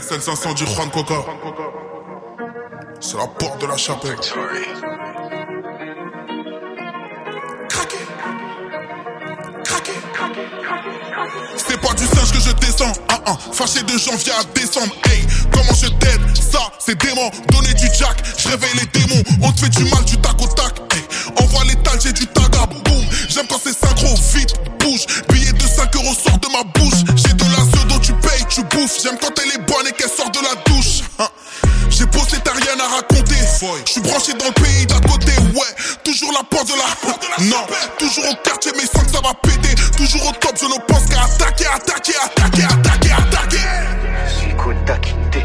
SL500 du Juan Coca. C'est la porte de la chapelle. Craqué. Craqué. C'est pas du singe que je descends. Fâché de janvier à décembre. Hey, comment je t'aide? Ça, c'est dément. Donner du jack, je réveille les démons. On te fait du mal du tac au tac. Hey, envoie l'étal, j'ai du taga. Boum. J'aime quand c'est synchro, vite, bouge. Billet de 5 € sort de ma bouche. J'ai de la dont tu payes, tu bouffes. J'aime quand elle est bonne et qu'elle sort de la douche. J'ai bossé, t'as rien à raconter. Je suis branché dans le pays d'à côté. Ouais, toujours la porte de la. Non, toujours au quartier, mais sans que ça va péter. Toujours au top, je ne pense qu'à attaquer. Je suis Kota Kinte.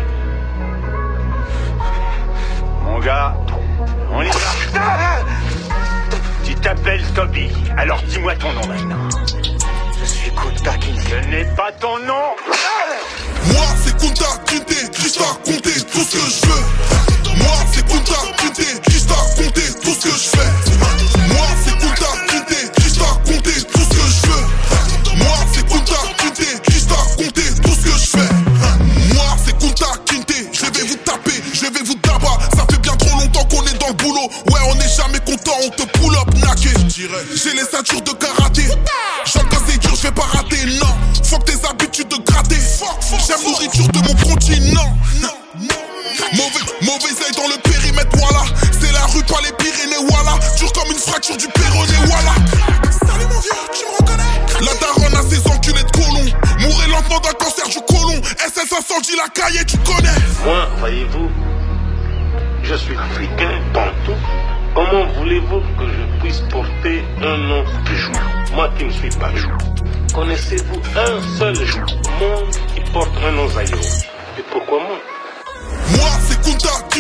Mon gars, on y va. Tu t'appelles Toby, alors dis-moi ton nom maintenant. Je suis Kota Kinte. Ce n'est pas ton nom. Moi c'est Kunta Kinte, juste à compter tout ce que je veux. Moi c'est Kunta Kinte, juste à compter tout ce que je fais. Moi c'est Kunta Kinte, juste à compter tout ce que je veux. Moi c'est Kunta Kinte, juste à compter tout ce que je fais. Moi c'est Kunta Kinte, je vais vous taper, je vais vous tabac. Ça fait bien trop longtemps qu'on est dans le boulot. Ouais on n'est jamais content, on te pull up naqué. J'ai les ceintures de karaté. Genre quand c'est dur je vais pas rater, non. Faut que tes habitudes de gratter. J'aime nourriture de mon continent. Mauvais œil dans le périmètre, voilà. C'est la rue, pas les Pyrénées, voilà. Dur comme une fracture du péroné, voilà. Salut mon vieux, tu me reconnais? La daronne a ses enculés de colons. Mourir lentement d'un cancer du côlon. SL500 dit la cahier, tu connais. Moi, voyez-vous, je suis africain partout. Comment voulez-vous que je puisse porter un nom de jour? Moi qui ne suis pas jour. Connaissez-vous un seul monde qui porte un nom zaïro? Et pourquoi moi? Moi c'est Kunta